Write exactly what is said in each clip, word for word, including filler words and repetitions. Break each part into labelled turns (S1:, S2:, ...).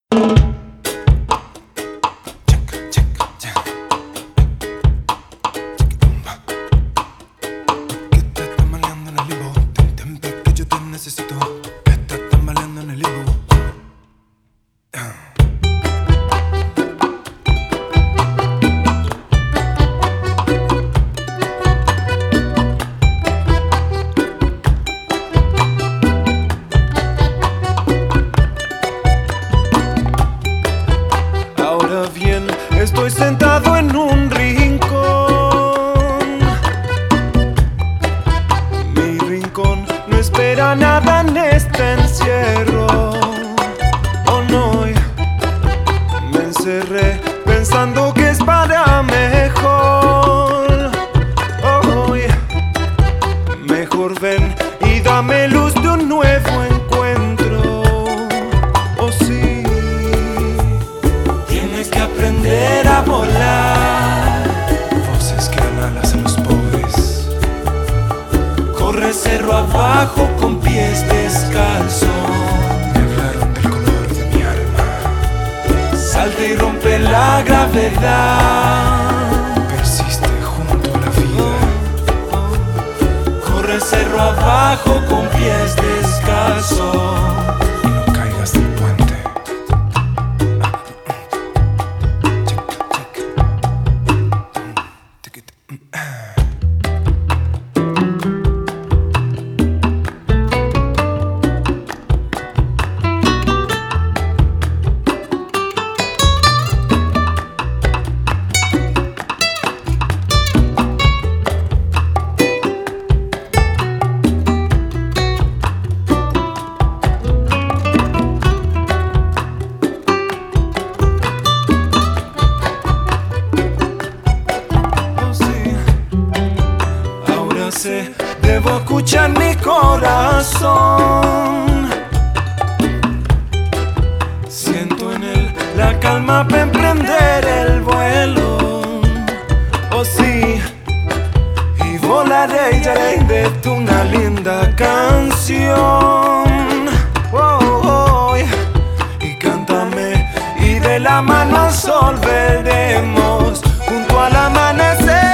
S1: Estoy sentado en un rincón. Mi rincón no espera nada en este encierro. Oh no, me encerré pensando que es para mejor. Oh, mejor ven y dame luz de un nuevo encuentro. Oh sí, tienes que aprender a volar. Voces que dan alas a los pobres. Corre cerro abajo con pies descalzos. Me hablaron del color de mi alma. Salta y rompe la gravedad. Persiste junto a la vida. Corre cerro abajo con pies descalzos. Y no caigas del puente. Debo escuchar mi corazón. Siento en él la calma para emprender el vuelo. Oh sí, y volaré y haré de tú una linda canción. Oh, oh, y cántame y de la mano al sol veremos junto al amanecer.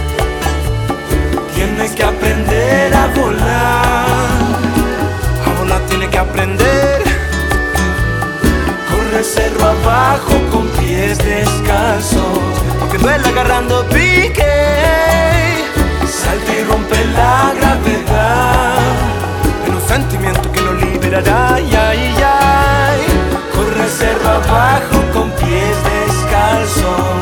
S1: Tienes que aprender a volar. A volar tienes que aprender. Corre cerro abajo con pies descalzos. Aunque duela agarrando pique. Salta y rompe la gravedad. En un sentimiento que lo liberará. Ay, ay, ay. Corre cerro abajo con pies descalzos.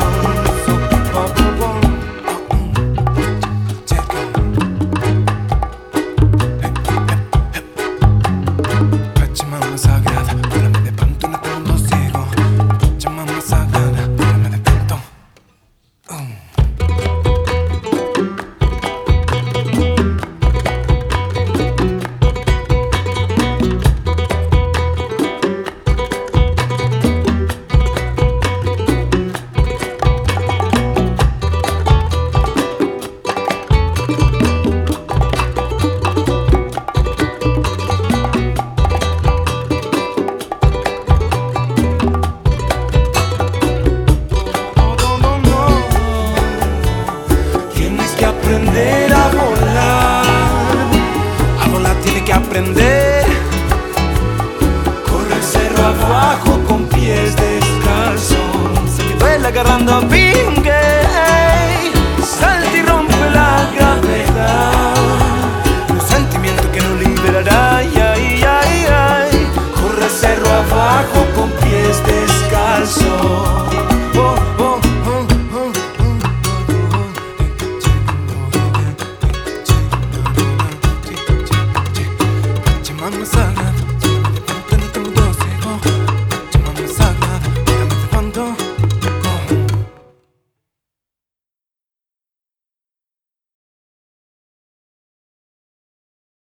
S1: Aprender a volar, a volar tiene que aprender. Corre cerro abajo con pies descalzos. Se me duele agarrando a pingue.